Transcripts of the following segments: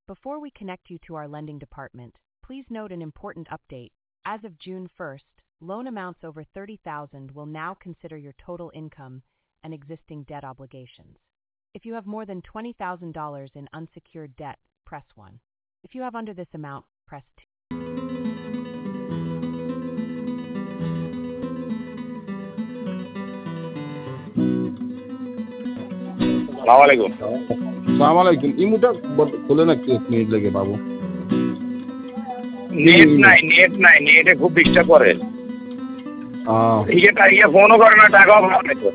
Before we connect you to our lending department, please note an important update. As of June 1st, loan amounts over $30,000 will now consider your total income and existing debt obligations. If you have more than $20,000 in unsecured debt, press 1. If you have under this amount, press 2. সালাম আলাইকুম। ইমুটা খুলে না, এক minute লাগে বাবু। Net নাই, নেটে খুব disturb করে। ফোনও করে না, টাকাও ভালো নাই।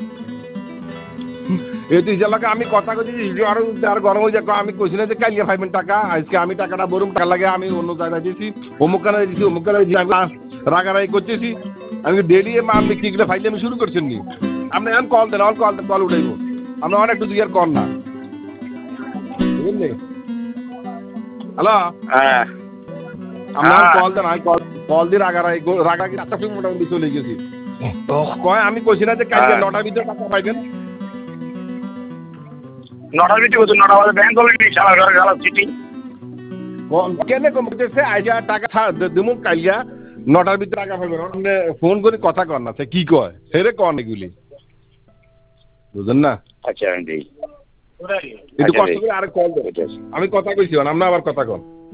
এই এলাকা আমি কথা কইছি, আর গরম হয়ে যাক। আমি কইছি না যে কালিয়া পাইবেন টাকা, আজকে আমি টাকাটা বরুম টাকা লাগে আমি অন্য জায়গায় দিয়েছি, অমুক কানে দিয়েছি, অমুক কানে দিয়েছি। আমি রাগারাগি করতেছি, আমি ডেলি আমি কি করে ফাইলে আমি শুরু করছেন নি। আপনি এখন কল দেন, কল উঠাইব। আমি অনেক একটু দুই আর কল না, বুঝলেন? হ্যালো, আমার কল দেন, আমি কল দিয়ে রাগারাগি 4টা সময় মোটামুটি চলে গেছি। কয় আমি কইছি না যে কালকে 9টার ভিতরে টাকা পাইবেন। 9টার ভিতরে বলছো, 9টা বাজে ব্যাংক অলরেডি চালা চিঠি কেন কমতেছে? আইজা টাকা দেবো কালিয়া 9টার ভিতরে টাকা পাইবেন। ফোন করে কথা কর না, সে কি কয় সেরে কন এগুলি, বুঝলেন না? আচ্ছা একটু কষ্ট করে আরেক কল দেবো। আমি কথা কইছি, আমরা আবার কথা কন।